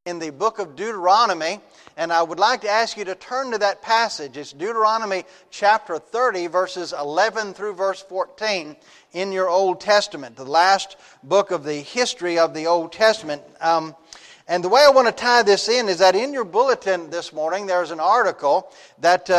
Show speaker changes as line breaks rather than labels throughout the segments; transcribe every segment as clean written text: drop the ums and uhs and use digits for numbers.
in the book of Deuteronomy, and I would like to ask you to turn to that passage. It's Deuteronomy chapter 30, verses 11 through verse 14 in your Old Testament, the last book of the history of the Old Testament. And the way I want to tie this in is that in your bulletin this morning, there's an article that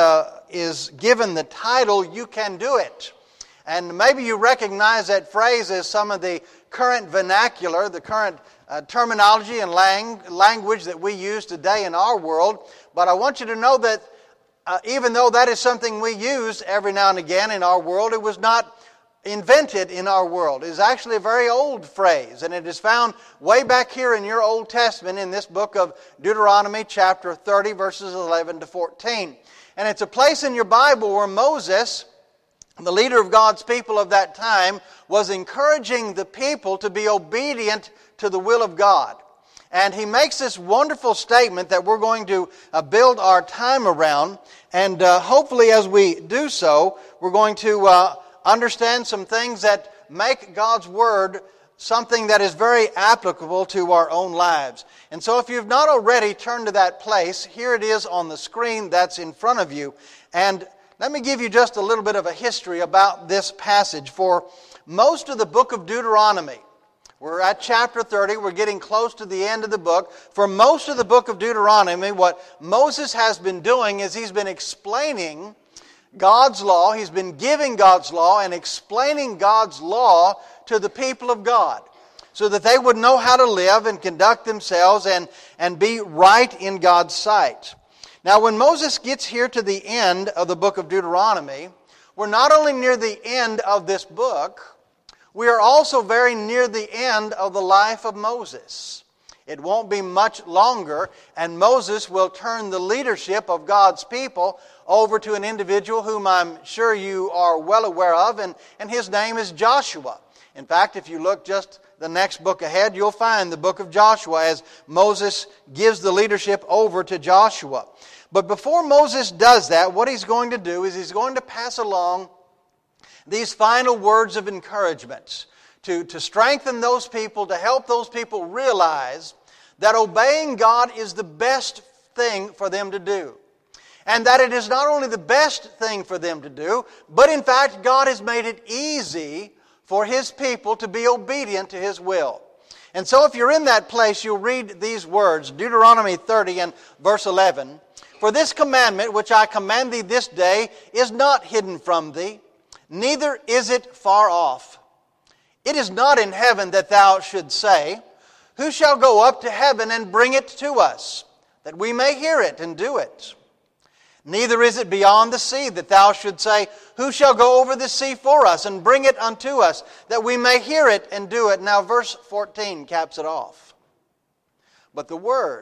is given the title, "You Can Do It." And maybe you recognize that phrase as some of the current vernacular, the current terminology and language that we use today in our world. But I want you to know that even though that is something we use every now and again in our world, it was not invented in our world. It is actually a very old phrase, and it is found way back here in your Old Testament in this book of Deuteronomy chapter 30, verses 11 to 14. And it's a place in your Bible where Moses, the leader of God's people of that time, was encouraging the people to be obedient to the will of God. And he makes this wonderful statement that we're going to build our time around. And hopefully as we do so, we're going to understand some things that make God's Word something that is very applicable to our own lives. And so if you've not already turned to that place, here it is on the screen that's in front of you. And let me give you just a little bit of a history about this passage. For most of the book of Deuteronomy, we're at chapter 30, we're getting close to the end of the book. For most of the book of Deuteronomy, what Moses has been doing is he's been explaining God's law. He's been giving God's law and explaining God's law to the people of God so that they would know how to live and conduct themselves and be right in God's sight. Now, when Moses gets here to the end of the book of Deuteronomy, we're not only near the end of this book, we are also very near the end of the life of Moses. It won't be much longer, and Moses will turn the leadership of God's people over to an individual whom I'm sure you are well aware of, and his name is Joshua. In fact, if you look just the next book ahead, you'll find the book of Joshua as Moses gives the leadership over to Joshua. But before Moses does that, what he's going to do is he's going to pass along these final words of encouragement to strengthen those people, to help those people realize that obeying God is the best thing for them to do. And that it is not only the best thing for them to do, but in fact God has made it easy for His people to be obedient to His will. And so if you're in that place, you'll read these words, Deuteronomy 30 and verse 11. "For this commandment which I command thee this day is not hidden from thee, neither is it far off. It is not in heaven that thou shouldst say, Who shall go up to heaven and bring it to us, that we may hear it and do it? Neither is it beyond the sea that thou shouldst say, Who shall go over the sea for us and bring it unto us, that we may hear it and do it?" Now verse 14 caps it off. "But the word,"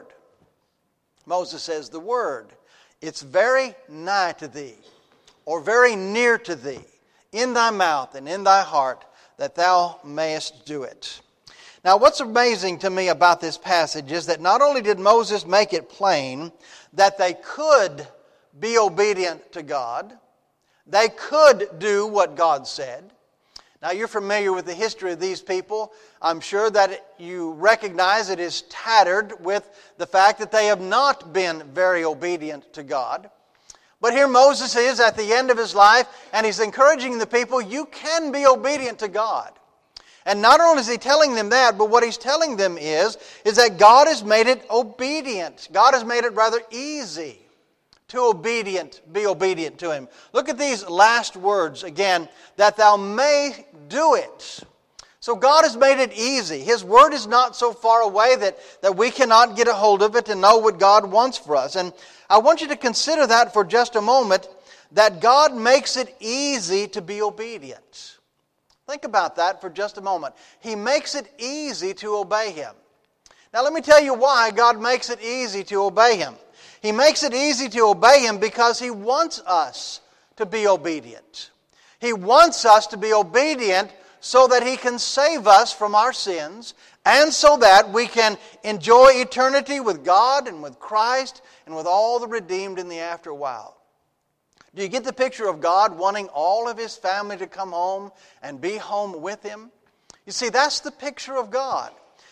Moses says, "the word, it's very nigh to thee," or very near to thee, "in thy mouth and in thy heart, that thou mayest do it." Now what's amazing to me about this passage is that not only did Moses make it plain that they could be obedient to God, they could do what God said. Now you're familiar with the history of these people. I'm sure that you recognize it is tattered with the fact that they have not been very obedient to God. But here Moses is at the end of his life, and he's encouraging the people, you can be obedient to God. And not only is he telling them that, but what he's telling them is that God has made it obedient. God has made it rather easy to be obedient to Him. Look at these last words again, "that thou may do it." So God has made it easy. His Word is not so far away that we cannot get a hold of it and know what God wants for us. And I want you to consider that for just a moment, that God makes it easy to be obedient. Think about that for just a moment. He makes it easy to obey Him. Now let me tell you why God makes it easy to obey Him. He makes it easy to obey Him because He wants us to be obedient. He wants us to be obedient so that He can save us from our sins and so that we can enjoy eternity with God and with Christ and with all the redeemed in the afterworld. Do you get the picture of God wanting all of His family to come home and be home with Him? You see, that's the picture of God.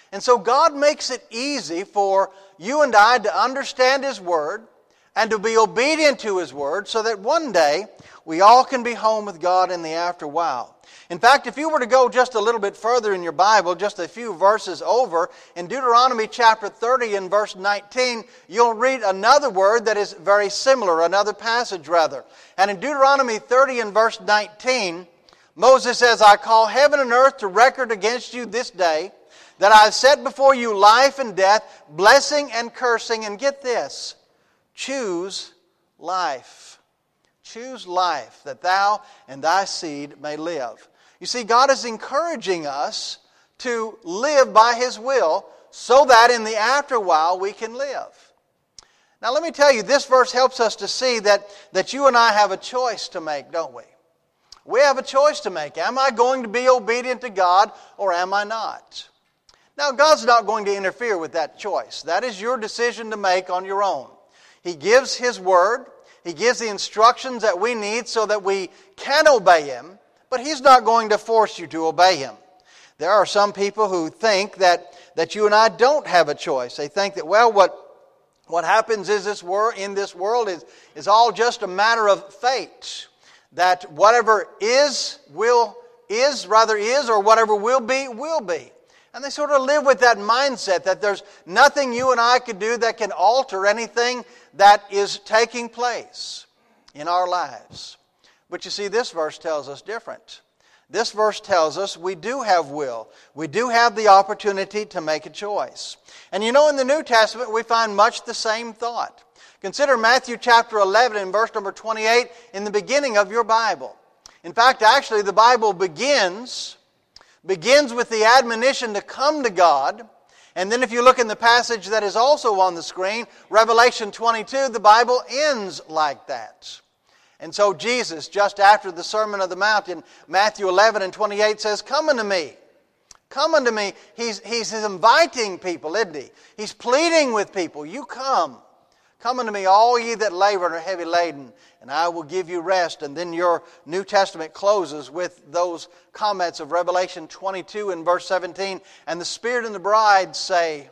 And so God makes it easy for you and I to understand His Word and to be obedient to His Word so that one day we all can be home with God in the after while. In fact, if you were to go just a little bit further in your Bible, just a few verses over, in Deuteronomy chapter 30 and verse 19, you'll read another word that is very similar, another passage rather. And in Deuteronomy 30 and verse 19, Moses says, I call heaven and earth to record against you this day, that I have set before you life and death, blessing and cursing. And get this, choose life. Choose life, that thou and thy seed may live. You see, God is encouraging us to live by His will so that in the afterwhile we can live. Now let me tell you, this verse helps us to see that you and I have a choice to make, don't we? We have a choice to make. Am I going to be obedient to God or am I not? Now God's not going to interfere with that choice. That is your decision to make on your own. He gives His Word. He gives the instructions that we need so that we can obey Him, but He's not going to force you to obey Him. There are some people who think that you and I don't have a choice. They think that, well, what happens is in this world is all just a matter of fate. That whatever is, or whatever will be, will be. And they sort of live with that mindset that there's nothing you and I could do that can alter anything that is taking place in our lives. But you see, this verse tells us different. This verse tells us we do have will. We do have the opportunity to make a choice. And you know, in the New Testament, we find much the same thought. Consider Matthew chapter 11 and verse number 28 in the beginning of your Bible. In fact, actually, the Bible begins with the admonition to come to God. And then if you look in the passage that is also on the screen, Revelation 22, the Bible ends like that. And so Jesus, just after the Sermon on the Mount in Matthew 11 and 28 says, come unto me. Come unto me. He's inviting people, isn't He? He's pleading with people. You come. Come unto me, all ye that labor and are heavy laden, and I will give you rest. And then your New Testament closes with those comments of Revelation 22 and verse 17. And the Spirit and the bride say,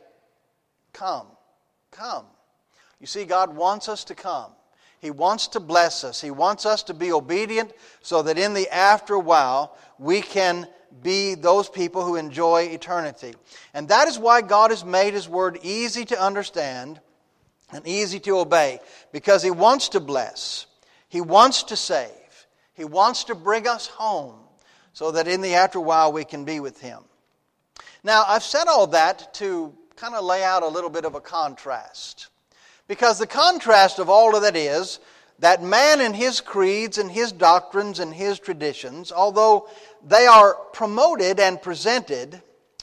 come, come. You see, God wants us to come. He wants to bless us. He wants us to be obedient so that in the after while we can be those people who enjoy eternity. And that is why God has made His Word easy to understand and easy to obey, because He wants to bless. He wants to save. He wants to bring us home so that in the after while we can be with Him. Now, I've said all that to kind of lay out a little bit of a contrast. Because the contrast of all of that is that man and his creeds and his doctrines and his traditions, although they are promoted and presented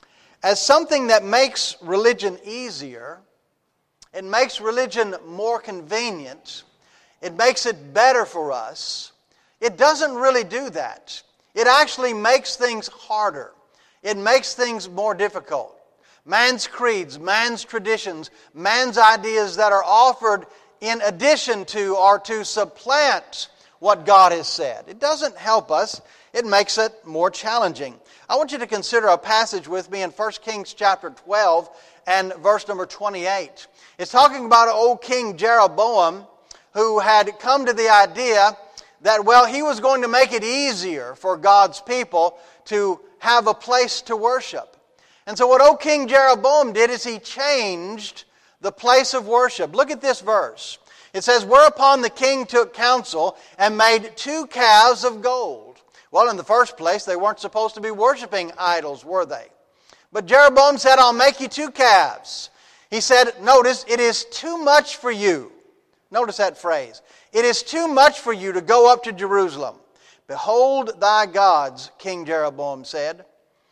as something that makes religion easier, it makes religion more convenient, it makes it better for us, it doesn't really do that. It actually makes things harder. It makes things more difficult. Man's creeds, man's traditions, man's ideas that are offered in addition to or to supplant what God has said. It doesn't help us. It makes it more challenging. I want you to consider a passage with me in 1 Kings chapter 12 and verse number 28. It's talking about an old king Jeroboam who had come to the idea that, well, he was going to make it easier for God's people to have a place to worship. And so what old King Jeroboam did is he changed the place of worship. Look at this verse. It says, whereupon the king took counsel and made 2 calves of gold. Well, in the first place, they weren't supposed to be worshiping idols, were they? But Jeroboam said, I'll make you 2 calves. He said, notice, it is too much for you. Notice that phrase. It is too much for you to go up to Jerusalem. Behold thy gods, King Jeroboam said.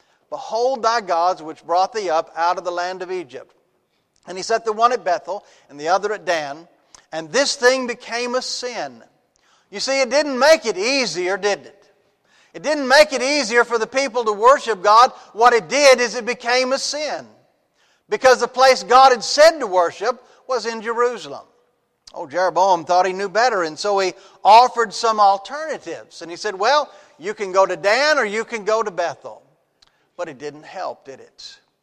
Behold thy gods which brought thee up out of the land of Egypt. And he set the one at Bethel and the other at Dan. And this thing became a sin. You see, it didn't make it easier, did it? It didn't make it easier for the people to worship God. What it did is it became a sin. Because the place God had said to worship was in Jerusalem. Oh, Jeroboam thought he knew better, and so he offered some alternatives. And he said, well, you can go to Dan or you can go to Bethel. But it didn't help, did it?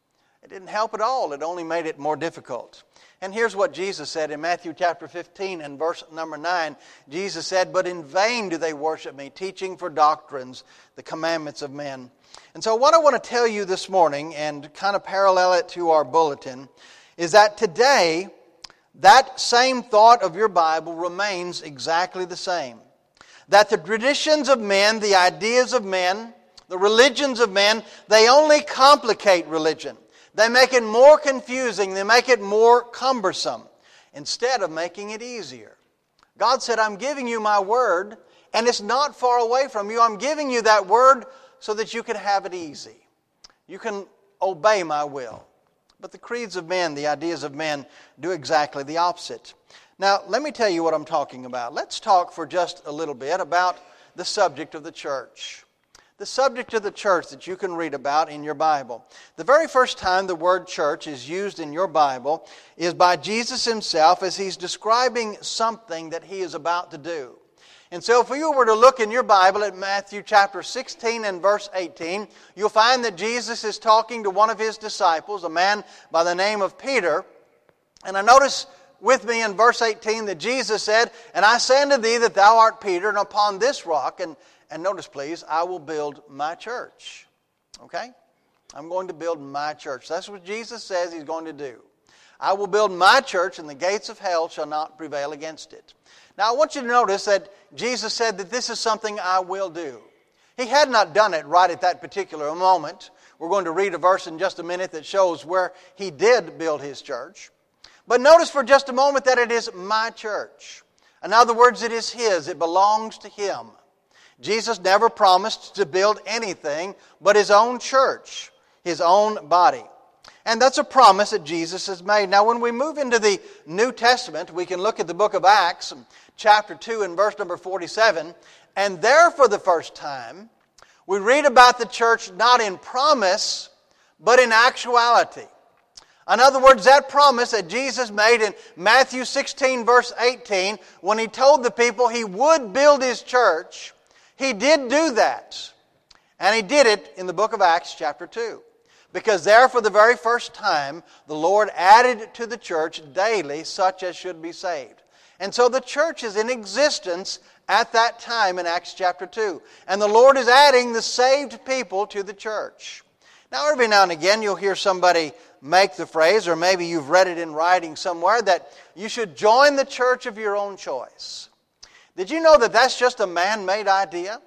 It didn't help at all. It only made it more difficult. And here's what Jesus said in Matthew chapter 15 and verse number 9. Jesus said, "But in vain do they worship me, teaching for doctrines the commandments of men." And so what I want to tell you this morning, and kind of parallel it to our bulletin, is that today, that same thought of your Bible remains exactly the same. That the traditions of men, the ideas of men, the religions of men, they only complicate religion. They make it more confusing. They make it more cumbersome instead of making it easier. God said, "I'm giving you my word, and it's not far away from you. I'm giving you that word so that you can have it easy. You can obey my will." But the creeds of men, the ideas of men, do exactly the opposite. Now, let me tell you what I'm talking about. Let's talk for just a little bit about the subject of the church. The subject of the church that you can read about in your Bible. The very first time the word church is used in your Bible is by Jesus himself as he's describing something that he is about to do. And so if you were to look in your Bible at Matthew chapter 16 and verse 18, you'll find that Jesus is talking to one of his disciples, a man by the name of Peter. And I notice with me in verse 18 that Jesus said, "And I say unto thee that thou art Peter, and upon this rock," and notice please, "I will build my church." Okay? I'm going to build my church. That's what Jesus says he's going to do. "I will build my church, and the gates of hell shall not prevail against it." Now I want you to notice that Jesus said that this is something I will do. He had not done it right at that particular moment. We're going to read a verse in just a minute that shows where he did build his church. But notice for just a moment that it is my church. In other words, it is his. It belongs to him. Jesus never promised to build anything but his own church, his own body. And that's a promise that Jesus has made. Now, when we move into the New Testament, we can look at the book of Acts, chapter 2 and verse number 47. And there, for the first time, we read about the church not in promise, but in actuality. In other words, that promise that Jesus made in Matthew 16, verse 18, when he told the people he would build his church, he did do that. And he did it in the book of Acts, chapter 2. Because there, for the very first time, the Lord added to the church daily such as should be saved. And so the church is in existence at that time in Acts chapter 2. And the Lord is adding the saved people to the church. Now, every now and again, you'll hear somebody make the phrase, or maybe you've read it in writing somewhere, that you should join the church of your own choice. Did you know that that's just a man-made idea?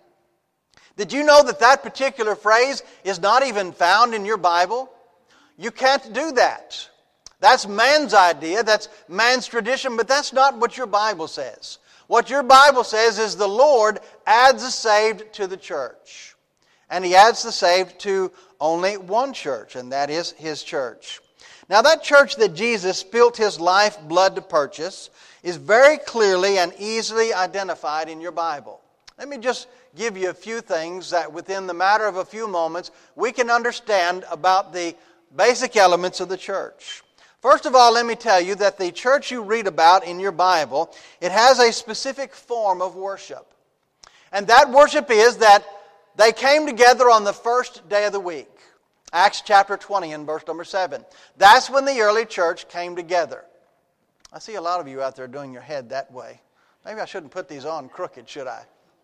Did you know that that particular phrase is not even found in your Bible? You can't do that. That's man's idea, that's man's tradition, but that's not what your Bible says. What your Bible says is the Lord adds the saved to the church. And He adds the saved to only one church, and that is His church. Now that church that Jesus spilt His life blood to purchase is very clearly and easily identified in your Bible. Let me just give you a few things that within the matter of a few moments we can understand about the basic elements of the church. First of all, let me tell you that the church you read about in your Bible, it has a specific form of worship. And that worship is that they came together on the first day of the week. Acts chapter 20 and verse number 7. That's when the early church came together. I see a lot of you out there doing your head that way. Maybe I shouldn't put these on crooked, should I?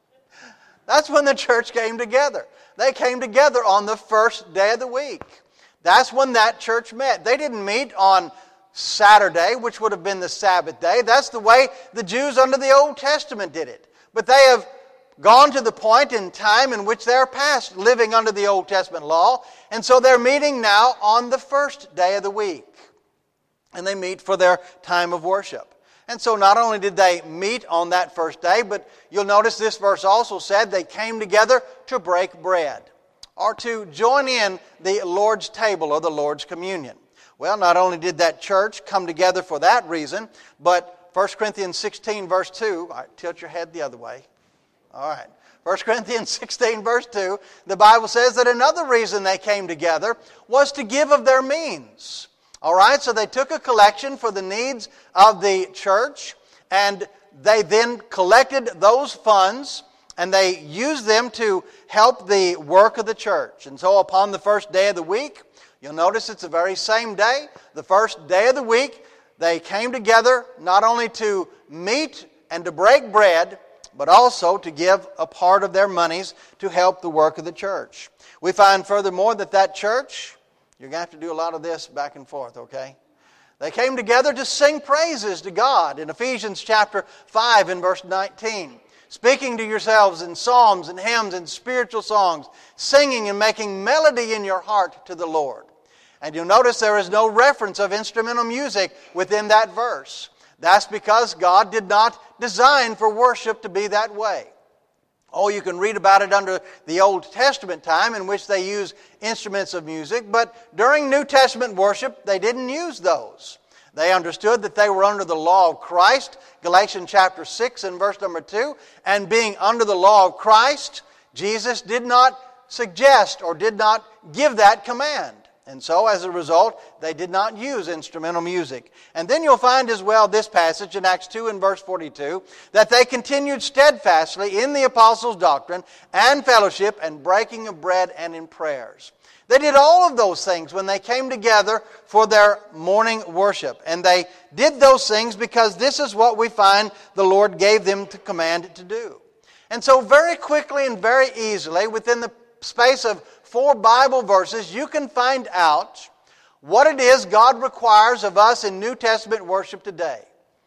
That's when the church came together. They came together on the first day of the week. That's when that church met. They didn't meet on Saturday, which would have been the Sabbath day. That's the way the Jews under the Old Testament did it. But they have gone to the point in time in which they're past living under the Old Testament law. And so they're meeting now on the first day of the week. And they meet for their time of worship. And so not only did they meet on that first day, but you'll notice this verse also said they came together to break bread, or to join in the Lord's table or the Lord's communion. Well, not only did that church come together for that reason, but 1 Corinthians 16 verse 2, all right, tilt your head the other way. All right. 1 Corinthians 16 verse 2, the Bible says that another reason they came together was to give of their means. All right, so they took a collection for the needs of the church, and they then collected those funds, and they used them to help the work of the church. And so upon the first day of the week, You'll notice it's the very same day, the first day of the week. They came together not only to meet and to break bread, but also to give a part of their monies to help the work of the church. We find furthermore that church, you're going to have to do a lot of this back and forth, okay? They came together to sing praises to God in Ephesians chapter 5 and verse 19. Speaking to yourselves in psalms and hymns and spiritual songs, singing and making melody in your heart to the Lord. And you'll notice there is no reference of instrumental music within that verse. That's because God did not design for worship to be that way. Oh, you can read about it under the Old Testament time in which they use instruments of music, but during New Testament worship, they didn't use those. They understood that they were under the law of Christ, Galatians chapter 6 and verse number 2, and being under the law of Christ, Jesus did not suggest or did not give that command. And so, as a result, they did not use instrumental music. And then you'll find as well this passage in Acts 2 and verse 42, that they continued steadfastly in the apostles' doctrine and fellowship and breaking of bread and in prayers. They did all of those things when they came together for their morning worship. And they did those things because this is what we find the Lord gave them to command to do. And so very quickly and very easily, within the space of 4 Bible verses, you can find out what it is God requires of us in New Testament worship today.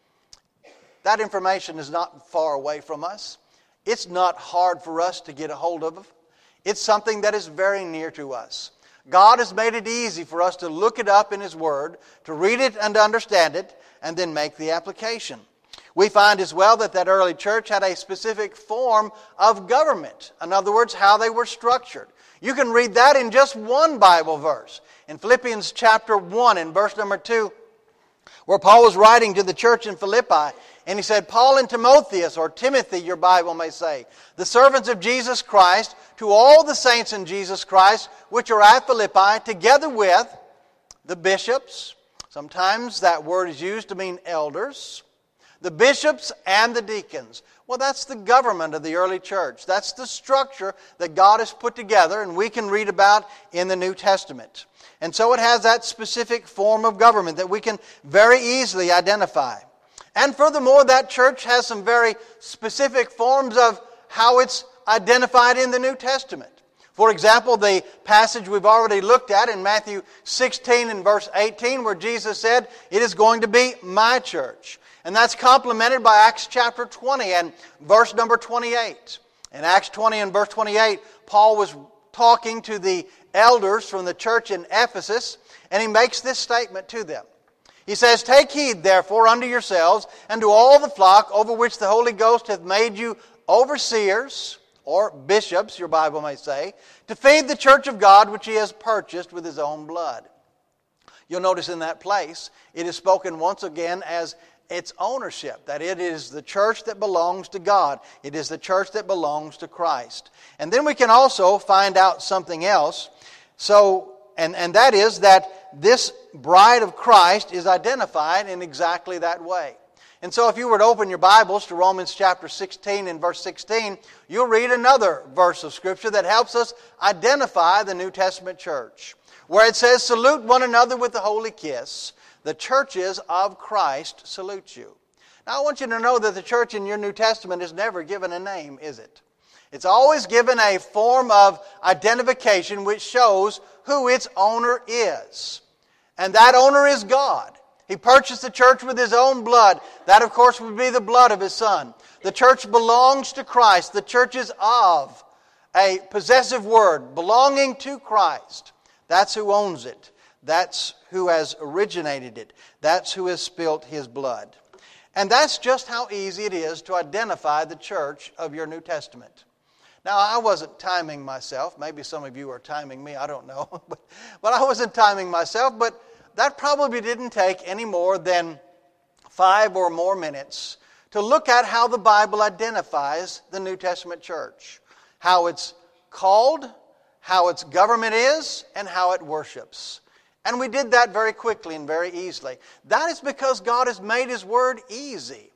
That information is not far away from us. It's not hard for us to get a hold of. It's something that is very near to us. God has made it easy for us to look it up in His Word, to read it and to understand it, and then make the application. We find as well that early church had a specific form of government. In other words, how they were structured. You can read that in just one Bible verse. In Philippians chapter 1 and verse number 2, where Paul was writing to the church in Philippi, and he said, Paul and Timotheus, or Timothy, your Bible may say, the servants of Jesus Christ, to all the saints in Jesus Christ, which are at Philippi, together with the bishops. Sometimes that word is used to mean elders. The bishops and the deacons. Well, that's the government of the early church. That's the structure that God has put together and we can read about in the New Testament. And so it has that specific form of government that we can very easily identify. And furthermore, that church has some very specific forms of how it's identified in the New Testament. For example, the passage we've already looked at in Matthew 16 and verse 18 where Jesus said, it is going to be my church. And that's complemented by Acts chapter 20 and verse number 28. In Acts 20 and verse 28, Paul was talking to the elders from the church in Ephesus, and he makes this statement to them. He says, take heed therefore unto yourselves and to all the flock over which the Holy Ghost hath made you overseers, or bishops, your Bible may say, to feed the church of God which He has purchased with His own blood. You'll notice in that place, it is spoken once again as its ownership, that it is the church that belongs to God. It is the church that belongs to Christ. And then we can also find out something else. And that is that this bride of Christ is identified in exactly that way. And so if you were to open your Bibles to Romans chapter 16 and verse 16, you'll read another verse of Scripture that helps us identify the New Testament church, where it says, salute one another with a holy kiss. The churches of Christ salute you. Now I want you to know that the church in your New Testament is never given a name, is it? It's always given a form of identification which shows who its owner is. And that owner is God. He purchased the church with His own blood. That, of course, would be the blood of His Son. The church belongs to Christ. The church is of, a possessive word, belonging to Christ. That's who owns it. That's who has originated it. That's who has spilt His blood. And that's just how easy it is to identify the church of your New Testament. Now, I wasn't timing myself. Maybe some of you are timing me. I don't know. But I wasn't timing myself. But that probably didn't take any more than 5 or more minutes to look at how the Bible identifies the New Testament church. How it's called, how its government is, and how it worships. And we did that very quickly and very easily. That is because God has made His Word easy.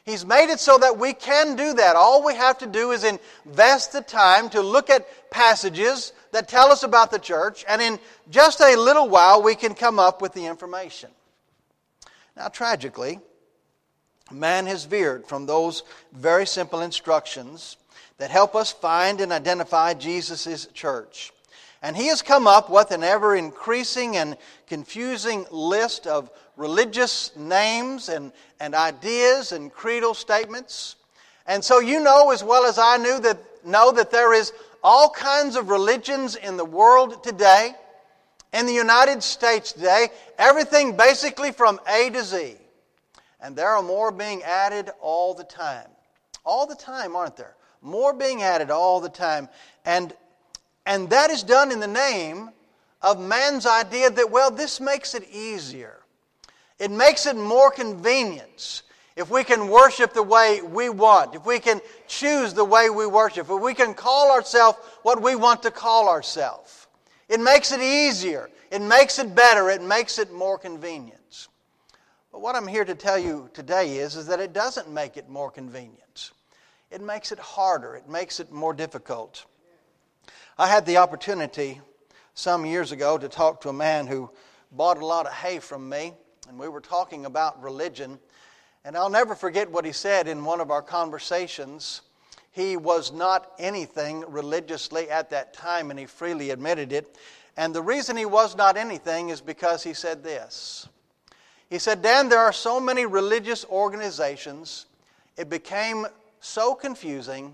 He's made it so that we can do that. All we have to do is invest the time to look at passages that tell us about the church, and in just a little while we can come up with the information. Now, tragically, man has veered from those very simple instructions that help us find and identify Jesus' church. And he has come up with an ever-increasing and confusing list of religious names and ideas and creedal statements. And so you know as well as I know that there is all kinds of religions in the world today, in the United States today, everything basically from A to Z. And there are more being added all the time. All the time, aren't there? More being added all the time. And that is done in the name of man's idea that, well, this makes it easier. It makes it more convenient if we can worship the way we want, if we can choose the way we worship, if we can call ourselves what we want to call ourselves. It makes it easier. It makes it better. It makes it more convenient. But what I'm here to tell you today is that it doesn't make it more convenient. It makes it harder. It makes it more difficult. I had the opportunity some years ago to talk to a man who bought a lot of hay from me, and we were talking about religion. And I'll never forget what he said in one of our conversations. He was not anything religiously at that time, and he freely admitted it. And the reason he was not anything is because he said this. He said, Dan, there are so many religious organizations, it became so confusing,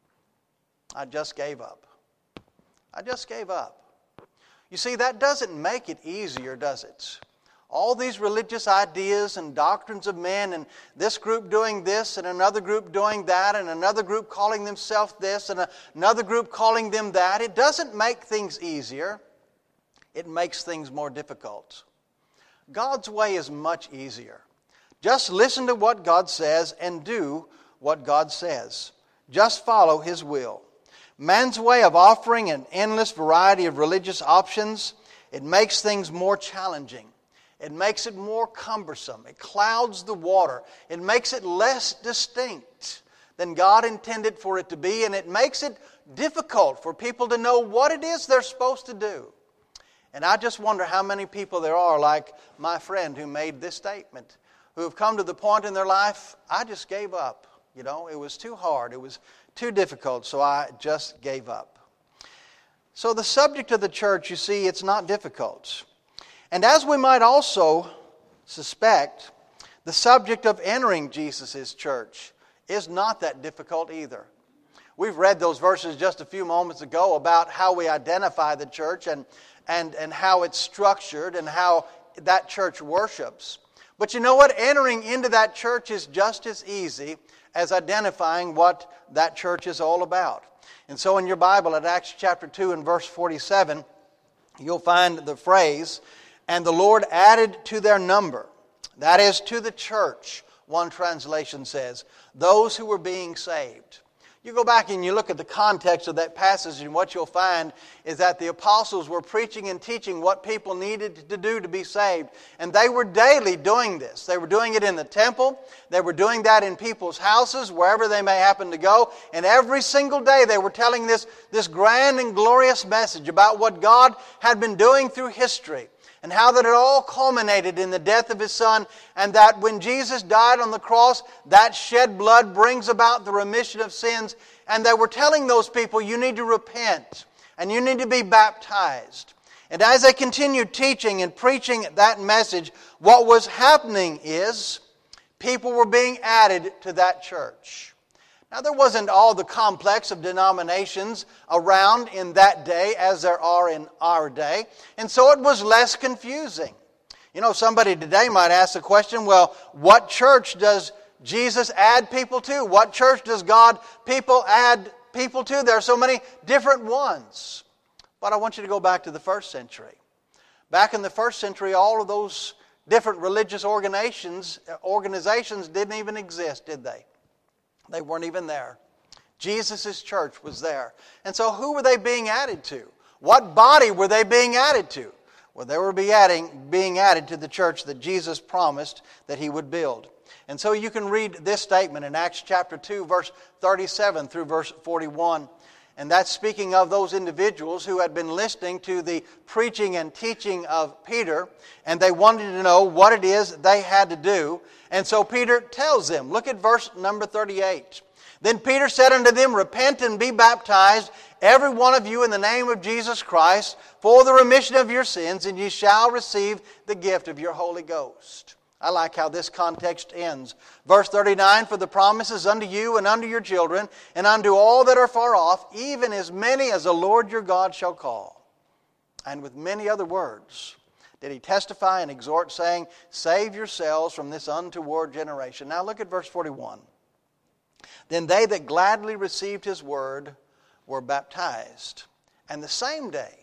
I just gave up. I just gave up. You see, that doesn't make it easier, does it? All these religious ideas and doctrines of men, and this group doing this, and another group doing that, and another group calling themselves this, and another group calling them that. It doesn't make things easier. It makes things more difficult. God's way is much easier. Just listen to what God says and do what God says. Just follow His will. Man's way of offering an endless variety of religious options, it makes things more challenging. It makes it more cumbersome. It clouds the water. It makes it less distinct than God intended for it to be, and it makes it difficult for people to know what it is they're supposed to do. And I just wonder how many people there are like my friend who made this statement, who have come to the point in their life, I just gave up. You know, it was too hard. It was too difficult, so I just gave up. So the subject of the church, you see, it's not difficult. And as we might also suspect, the subject of entering Jesus' church is not that difficult either. We've read those verses just a few moments ago about how we identify the church and how it's structured and how that church worships. But you know what? Entering into that church is just as easy as identifying what that church is all about. And so in your Bible at Acts chapter 2 and verse 47, you'll find the phrase, and the Lord added to their number, that is to the church, one translation says, those who were being saved. You go back and you look at the context of that passage, and what you'll find is that the apostles were preaching and teaching what people needed to do to be saved. And they were daily doing this. They were doing it in the temple. They were doing that in people's houses, wherever they may happen to go. And every single day they were telling this grand and glorious message about what God had been doing through history. And how that it all culminated in the death of His Son, and that when Jesus died on the cross, that shed blood brings about the remission of sins. And they were telling those people, you need to repent, and you need to be baptized. And as they continued teaching and preaching that message, what was happening is people were being added to that church. Now, there wasn't all the complex of denominations around in that day as there are in our day, and so it was less confusing. You know, somebody today might ask the question, well, what church does Jesus add people to? What church does God add people to? There are so many different ones. But I want you to go back to the first century. Back in the first century, all of those different religious organizations didn't even exist, did they? They weren't even there. Jesus' church was there. And so who were they being added to? What body were they being added to? Well, they were being added to the church that Jesus promised that He would build. And so you can read this statement in Acts chapter 2, verse 37 through verse 41. And that's speaking of those individuals who had been listening to the preaching and teaching of Peter, and they wanted to know what it is they had to do. And so Peter tells them, look at verse number 38. Then Peter said unto them, Repent and be baptized, every one of you, in the name of Jesus Christ, for the remission of your sins, and ye shall receive the gift of your Holy Ghost. I like how this context ends. Verse 39, For the promises unto you and unto your children, and unto all that are far off, even as many as the Lord your God shall call. And with many other words did he testify and exhort, saying, Save yourselves from this untoward generation. Now look at verse 41. Then they that gladly received his word were baptized. And the same day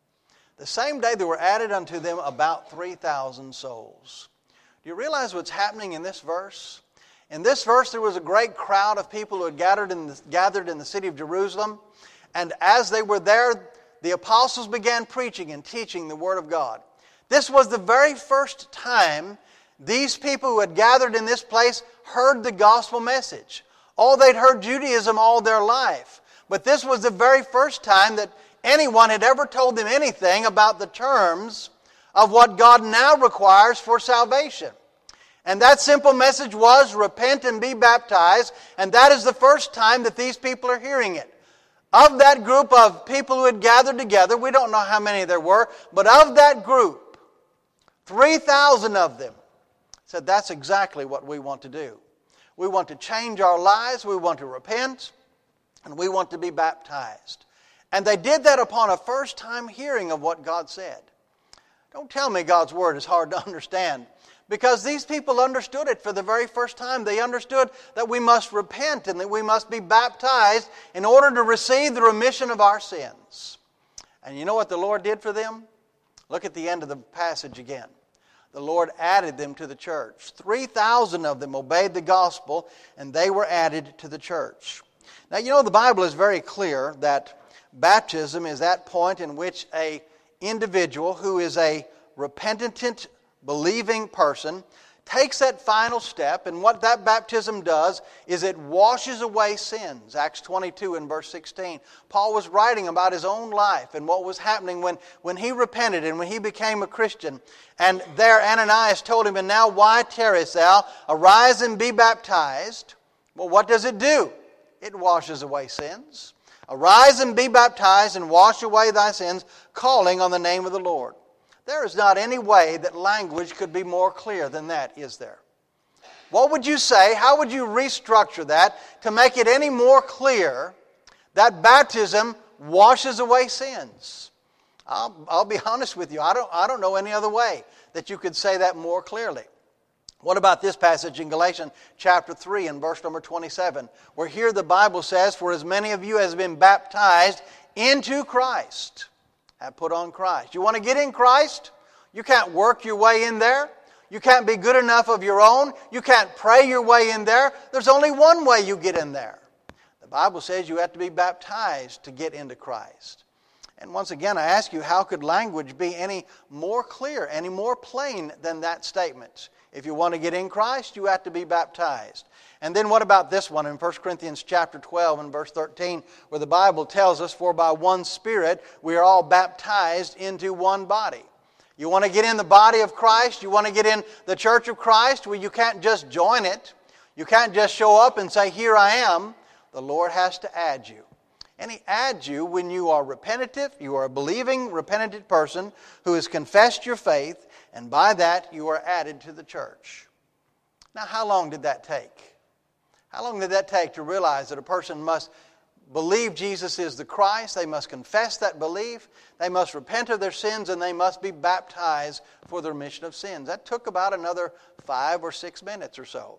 there were added unto them about 3,000 souls. Do you realize what's happening in this verse? In this verse, there was a great crowd of people who had gathered in the city of Jerusalem. And as they were there, the apostles began preaching and teaching the Word of God. This was the very first time these people who had gathered in this place heard the gospel message. Oh, they'd heard Judaism all their life. But this was the very first time that anyone had ever told them anything about the terms of what God now requires for salvation. And that simple message was, repent and be baptized. And that is the first time that these people are hearing it. Of that group of people who had gathered together, we don't know how many there were, but of that group, 3,000 of them said, that's exactly what we want to do. We want to change our lives, we want to repent, and we want to be baptized. And they did that upon a first-time hearing of what God said. Don't tell me God's Word is hard to understand, because these people understood it for the very first time. They understood that we must repent and that we must be baptized in order to receive the remission of our sins. And you know what the Lord did for them? Look at the end of the passage again. The Lord added them to the church. 3,000 of them obeyed the gospel, and they were added to the church. Now, you know, the Bible is very clear that baptism is that point in which an individual who is a repentant, believing person takes that final step, and what that baptism does is it washes away sins. Acts 22 and verse 16. Paul was writing about his own life and what was happening when he repented and when he became a Christian. And there Ananias told him, And now why tarriest thou? Arise and be baptized. Well, what does it do? It washes away sins. Arise and be baptized and wash away thy sins, calling on the name of the Lord. There is not any way that language could be more clear than that, is there? What would you say? How would you restructure that to make it any more clear that baptism washes away sins? I'll be honest with you. I don't know any other way that you could say that more clearly. What about this passage in Galatians chapter 3 and verse number 27, where here the Bible says, For as many of you as have been baptized into Christ have put on Christ. You want to get in Christ? You can't work your way in there. You can't be good enough of your own. You can't pray your way in there. There's only one way you get in there. The Bible says you have to be baptized to get into Christ. And once again, I ask you, how could language be any more clear, any more plain than that statement? If you want to get in Christ, you have to be baptized. And then what about this one in 1 Corinthians chapter 12 and verse 13, where the Bible tells us, For by one Spirit we are all baptized into one body. You want to get in the body of Christ? You want to get in the church of Christ? Well, you can't just join it. You can't just show up and say, Here I am. The Lord has to add you. And He adds you when you are repentant, you are a believing, repentant person who has confessed your faith, and by that you are added to the church. Now, how long did that take? How long did that take to realize that a person must believe Jesus is the Christ, they must confess that belief, they must repent of their sins, and they must be baptized for the remission of sins? That took about another 5 or 6 minutes or so.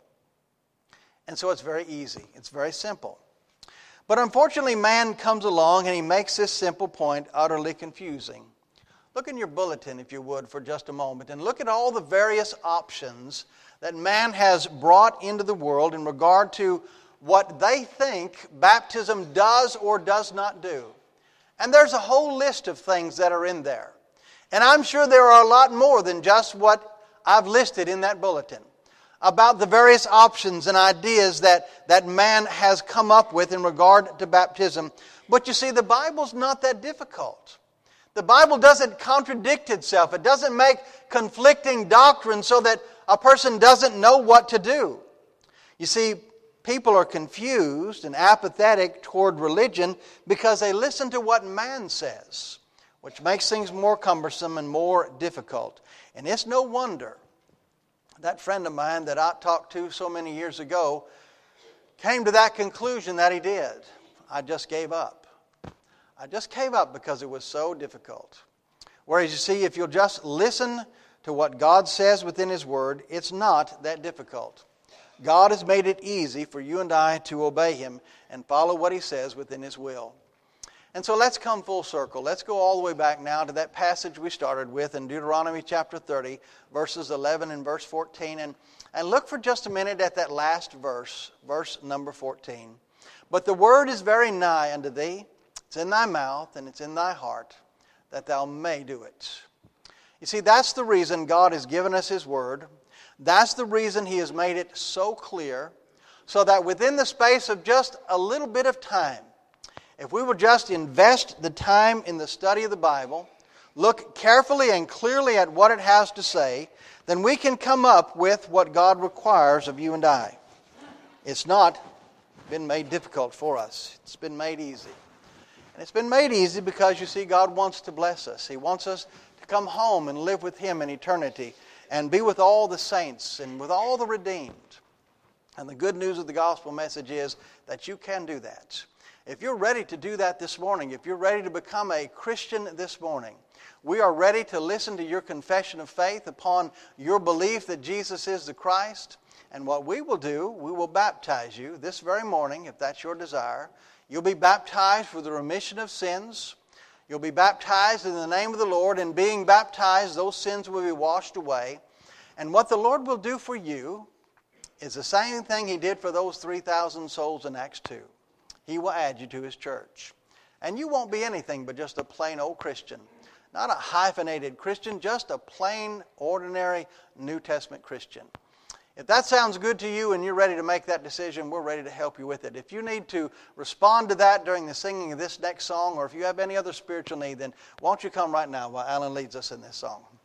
And so it's very easy. It's very simple. But unfortunately, man comes along and he makes this simple point utterly confusing. Look in your bulletin, if you would, for just a moment, and look at all the various options that man has brought into the world in regard to what they think baptism does or does not do. And there's a whole list of things that are in there. And I'm sure there are a lot more than just what I've listed in that bulletin about the various options and ideas that man has come up with in regard to baptism. But you see, the Bible's not that difficult. The Bible doesn't contradict itself. It doesn't make conflicting doctrine so that a person doesn't know what to do. You see, people are confused and apathetic toward religion because they listen to what man says, which makes things more cumbersome and more difficult. And it's no wonder that friend of mine that I talked to so many years ago came to that conclusion that he did. I just gave up. I just gave up because it was so difficult. Whereas you see, if you'll just listen to what God says within His Word, it's not that difficult. God has made it easy for you and I to obey Him and follow what He says within His will. And so let's come full circle. Let's go all the way back now to that passage we started with in Deuteronomy chapter 30, verses 11 and verse 14. And look for just a minute at that last verse, verse number 14. But the word is very nigh unto thee, it's in thy mouth and it's in thy heart, that thou may do it. You see, that's the reason God has given us His Word. That's the reason He has made it so clear, so that within the space of just a little bit of time, if we would just invest the time in the study of the Bible, look carefully and clearly at what it has to say, then we can come up with what God requires of you and I. It's not been made difficult for us. It's been made easy. And it's been made easy because, you see, God wants to bless us. He wants us to come home and live with Him in eternity and be with all the saints and with all the redeemed. And the good news of the gospel message is that you can do that. If you're ready to do that this morning, if you're ready to become a Christian this morning, we are ready to listen to your confession of faith upon your belief that Jesus is the Christ. And what we will do, we will baptize you this very morning, if that's your desire. You'll be baptized for the remission of sins. You'll be baptized in the name of the Lord, and being baptized, those sins will be washed away. And what the Lord will do for you is the same thing He did for those 3,000 souls in Acts 2. He will add you to His church. And you won't be anything but just a plain old Christian. Not a hyphenated Christian, just a plain, ordinary New Testament Christian. If that sounds good to you and you're ready to make that decision, we're ready to help you with it. If you need to respond to that during the singing of this next song, or if you have any other spiritual need, then won't you come right now while Alan leads us in this song.